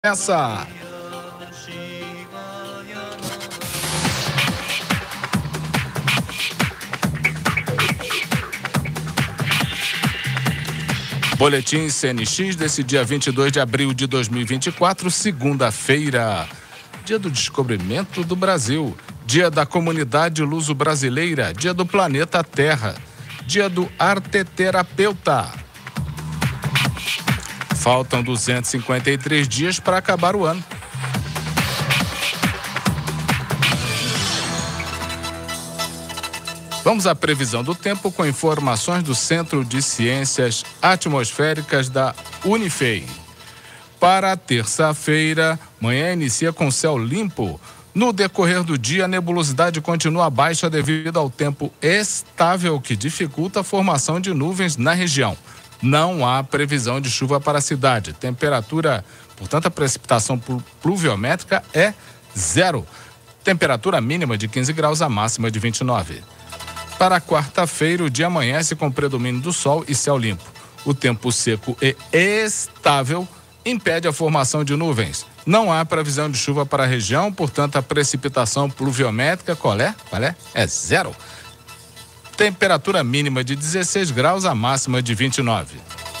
Essa. Boletim CNX desse dia 22 de abril de 2024, segunda-feira. Dia do descobrimento do Brasil. Dia da comunidade luso-brasileira. Dia do planeta Terra. Dia do arteterapeuta. Faltam 253 dias para acabar o ano. Vamos à previsão do tempo com informações do Centro de Ciências Atmosféricas da Unifei. Para terça-feira, manhã inicia com céu limpo. No decorrer do dia, a nebulosidade continua baixa devido ao tempo estável que dificulta a formação de nuvens na região. Não há previsão de chuva para a cidade. Temperatura, portanto, a precipitação pluviométrica é 0. Temperatura mínima de 15 graus, a máxima de 29. Para quarta-feira, o dia amanhece com predomínio do sol e céu limpo. O tempo seco e estável impede a formação de nuvens. Não há previsão de chuva para a região, portanto, a precipitação pluviométrica, qual é? É 0. Temperatura mínima de 16 graus, a máxima de 29.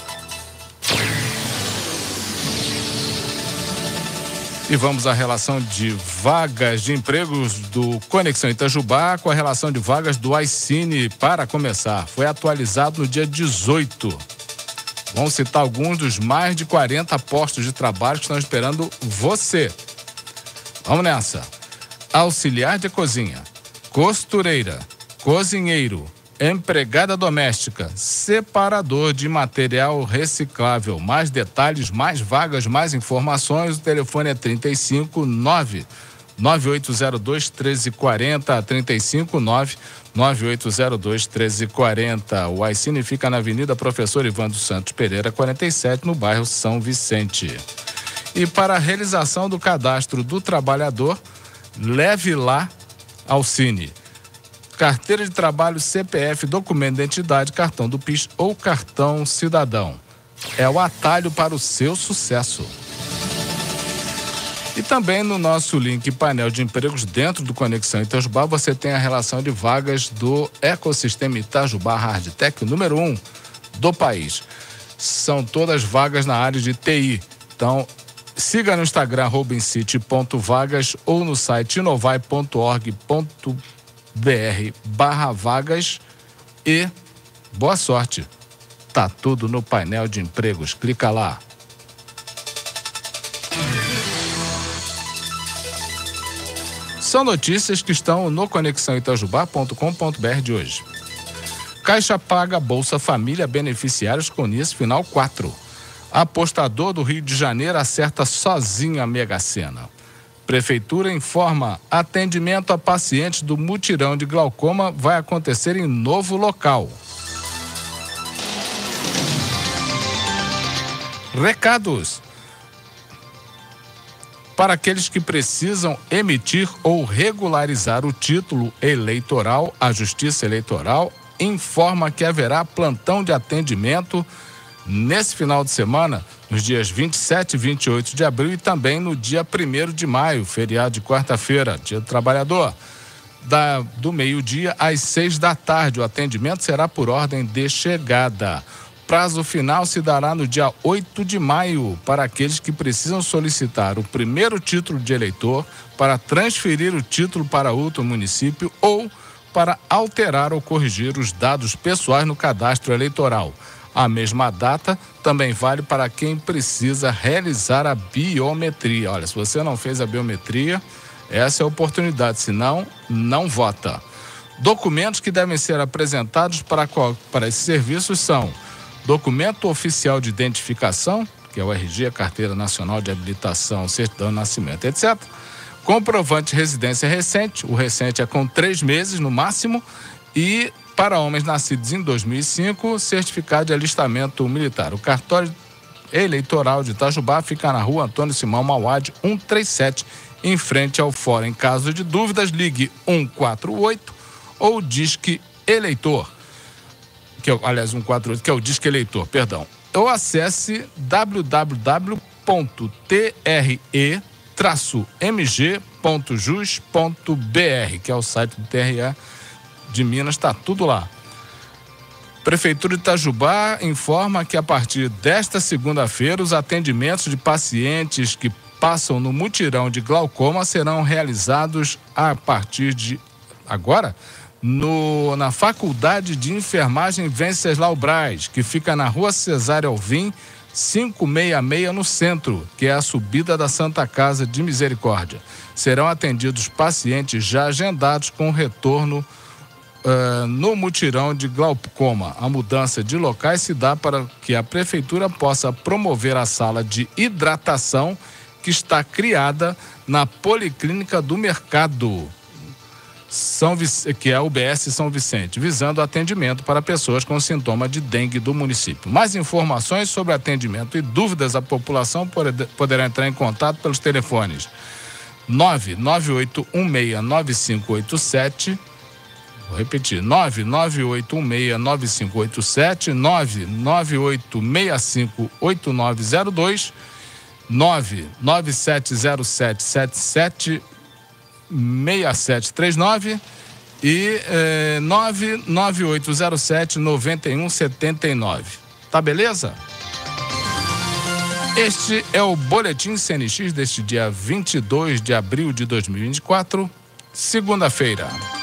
E vamos à relação de vagas de empregos do Conexão Itajubá com a relação de vagas do iCine. Para começar, foi atualizado no dia 18. Vamos citar alguns dos mais de 40 postos de trabalho que estão esperando você. Vamos nessa. Auxiliar de cozinha, costureira, cozinheiro, empregada doméstica, separador de material reciclável. Mais detalhes, mais vagas, mais informações. O telefone é 359-9802-1340, 359-9802-1340. O iCine fica na Avenida Professor Ivandro Santos Pereira, 47, no bairro São Vicente. E para a realização do cadastro do trabalhador, leve lá ao Cine. Carteira de trabalho, CPF, documento de identidade, cartão do PIS ou cartão cidadão. É o atalho para o seu sucesso. E também no nosso link painel de empregos dentro do Conexão Itajubá, você tem a relação de vagas do ecossistema Itajubá Hardtech, número 1 do país. São todas vagas na área de TI. Então, siga no Instagram, @incity.vagas ou no site inovai.org.br/vagas e boa sorte. Tá tudo no painel de empregos. Clica lá. São notícias que estão no conexãoitajubá.com.br de hoje. Caixa paga Bolsa Família beneficiários com NIS final 4. Apostador do Rio de Janeiro acerta sozinho a Mega Sena. Prefeitura informa: atendimento a pacientes do mutirão de glaucoma vai acontecer em novo local. Recados. Para aqueles que precisam emitir ou regularizar o título eleitoral, a Justiça Eleitoral informa que haverá plantão de atendimento nesse final de semana, nos dias 27 e 28 de abril e também no dia 1º de maio, feriado de quarta-feira, Dia do Trabalhador. Do meio-dia às 6 da tarde, o atendimento será por ordem de chegada. Prazo final se dará no dia 8 de maio para aqueles que precisam solicitar o primeiro título de eleitor para transferir o título para outro município ou para alterar ou corrigir os dados pessoais no cadastro eleitoral. A mesma data também vale para quem precisa realizar a biometria. Olha, se você não fez a biometria, essa é a oportunidade, senão não vota. Documentos que devem ser apresentados para esses serviços são: documento oficial de identificação, que é o RG, a Carteira Nacional de Habilitação, certidão de nascimento, etc. Comprovante de residência recente, o recente é com 3 meses no máximo, e para homens nascidos em 2005, certificado de alistamento militar. O cartório eleitoral de Itajubá fica na rua Antônio Simão Mauad, 137, em frente ao fórum. Em caso de dúvidas, ligue 148 ou Disque Eleitor. Aliás, 148, que é o Disque Eleitor, perdão. Ou acesse www.itajubá.gov.br www.tre-mg.jus.br, que é o site do TRE de Minas, está tudo lá. Prefeitura de Itajubá informa que a partir desta segunda-feira os atendimentos de pacientes que passam no mutirão de glaucoma serão realizados a partir de agora na Faculdade de Enfermagem Venceslau Braz, que fica na Rua Cesário Alvim, 566 no centro, que é a subida da Santa Casa de Misericórdia. Serão atendidos pacientes já agendados com retorno no mutirão de glaucoma. A mudança de locais se dá para que a Prefeitura possa promover a sala de hidratação que está criada na Policlínica do Mercado, que é a UBS São Vicente, visando atendimento para pessoas com sintoma de dengue do município. Mais informações sobre atendimento e dúvidas à população poderão entrar em contato pelos telefones 998169587. Vou repetir, 998169587, 998658902, 99707776739 e 998079179. Tá beleza? Este é o Boletim CNX deste dia 22 de abril de 2024, segunda-feira.